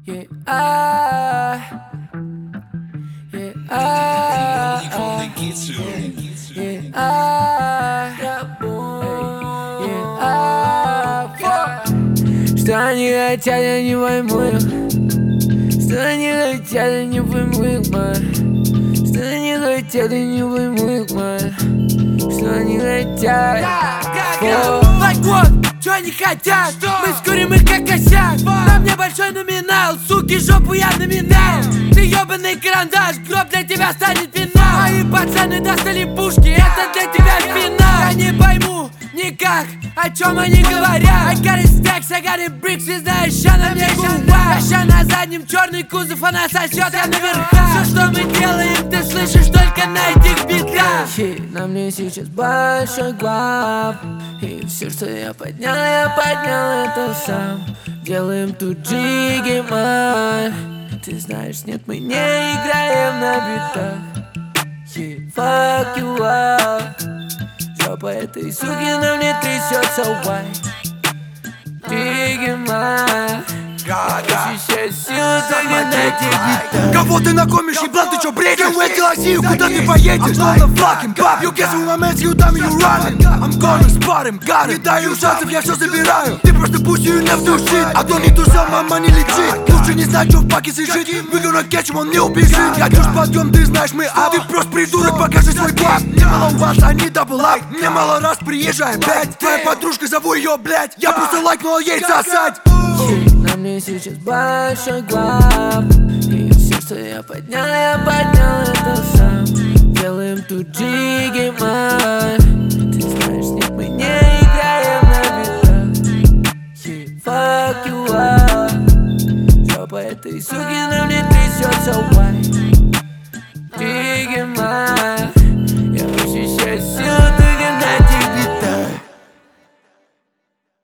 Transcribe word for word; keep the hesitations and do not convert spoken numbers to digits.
Yeah, I, yeah, I, yeah, I, yeah, I, что они хотят, я не пойму их. Что они хотят, я не пойму их, man. Что они хотят, я не пойму их, man. Что они хотят. Like what? Чё они хотят? Мы скурим их как косяк. На мне большой номинал, суки, жопу я номинал. Ты ёбаный карандаш, гроб для тебя станет пенал. Мои пацаны достали пушки, это для тебя финал. Я не пойму никак, о чем они говорят. I got it stacks, I got it bricks, и знаешь, ща на мне губа. Ща на заднем черный кузов, она сосет, я наверху. Все, что мы делаем, ты слышишь только на этих битах. yeah, На мне сейчас большой глав, и все, что я поднял, я поднял это сам. Делаем тут джиги, ман. Ты знаешь, нет, мы не играем на битах. yeah, Fuck you up. Жопа этой суки на мне трясется, why? Джиги, ман. Ощущаю силу, только на этих битах. Кого ты накормишь, еблан, ты чё бредишь? Я уэти Россию, куда ты поедешь? I'm not fucking bop. You guess who I'm at, you dummy, you running. I'm gonna spot him, got it. Не даю шансов, я всё забираю. Ты просто пусть you не вдушит, а то не туша, мама не летит. Лучше не знать, что в паке сижит. We gonna catch him, он не убежит. Я чушь подъем, ты знаешь, мы ап. Ты просто придурок, покажи свой класс. Мне мало вас, они double up. Мне мало раз, приезжай опять. Твоя подружка, зову ее, блять. Я просто лайкнул ей сосать. На мне сейчас большой глав, и все, что я поднял, я поднял это сам. Делаем тут джиги, ман. Ты знаешь, нет, мы не играем на битах. yeah, Fuck you up. Жопа этой суки на мне трясется, why?